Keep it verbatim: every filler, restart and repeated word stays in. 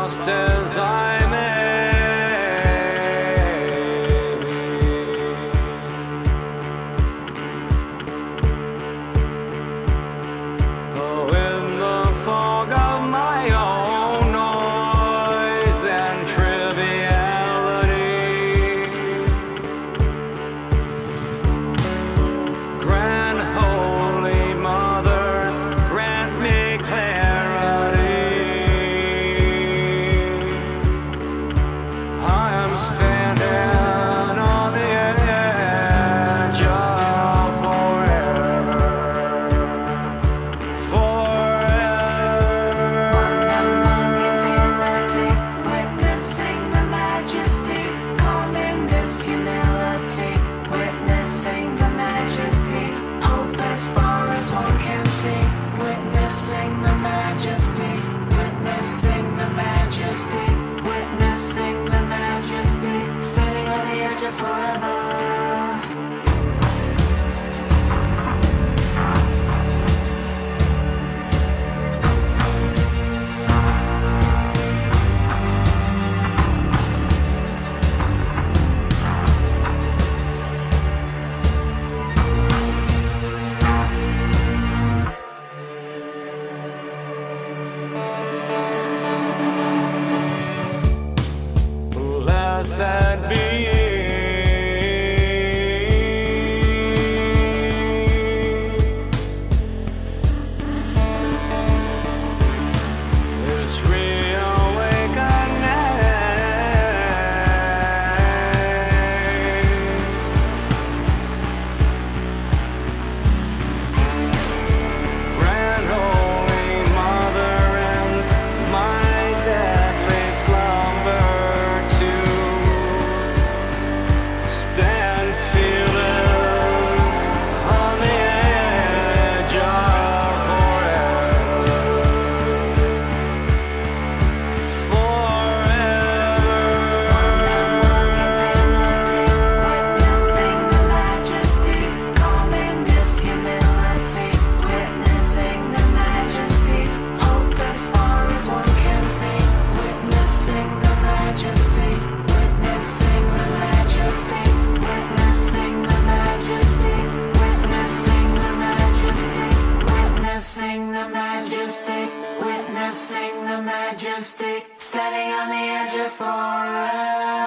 just as I may. Oh, in the fog of my own noise and triviality, Grand Holy Mother, grant me clarity. I am standing on the edge of forever, forever. One among infinity, witnessing the majesty, calm in this humility, witnessing the majesty, hope as far as one can see, witnessing the majesty, witnessing the majesty, witnessing the majesty, standing on the edge of forever. Blessed be this reawakening. Grand Holy Mother, ends my deathly slumber to stand fearless on the edge of forever, Infinity, witnessing the majesty, calm in this humility, witnessing the majesty, hope as far as one can see, witnessing the majesty, witnessing the majesty, witnessing the majesty, witnessing the majesty, witnessing the majesty, witnessing the majesty, standing on the edge of forever.